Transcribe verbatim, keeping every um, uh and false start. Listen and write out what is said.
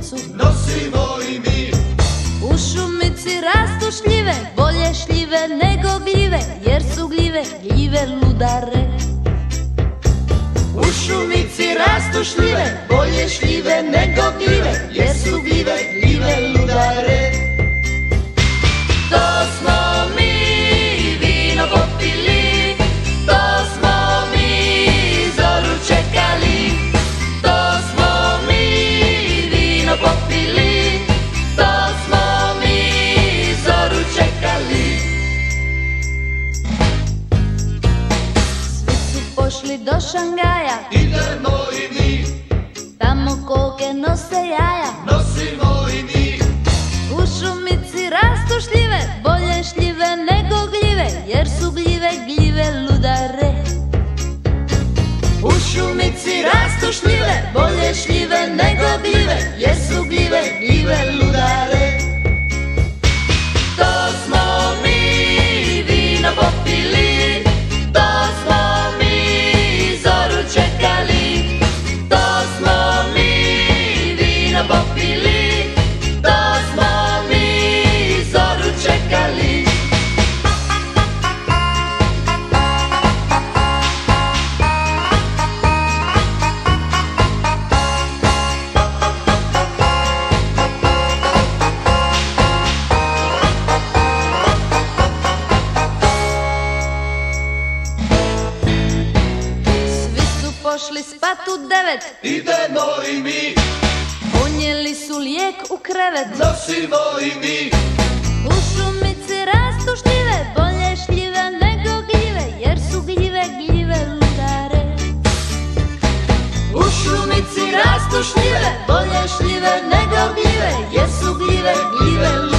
šumicu nosimo i mi. U šumici rastu šljive, bolje šljive nego gljive, jer su gljive, gljive ludare. U šumici rastu šljive, bolje šljive nego gljive, jer su gljive, gljive ludare. To smo mi vino popili, to smo mi zoru čekali. To smo mi vino popili, to smo mi zoru čekali. Svi su pošli do Šangaja, Idemo i mi, tamo koke nose jaja. nosimo i mi. U šumici rastu šljive, bolje šljive nego gljive, jer su gljive, gljive ludare. U šumici rastu šljive, bolje šljive nego gljive, jer su gljive, gljive ludare. To smo mi vino popili, to smo mi zoru čekali. To smo mi vino popili, to smo mi zoru čekali. Svi su pošli spat u devet, Idemo i mi, unijeli su lijek u krevet. nosimo i mi. U šumici rastu šljive, bolje šljive nego gljive, jer su gljive, gljive ludare. U šumici rastu šljive, bolje šljive nego gljive, jer su gljive, gljive ludare.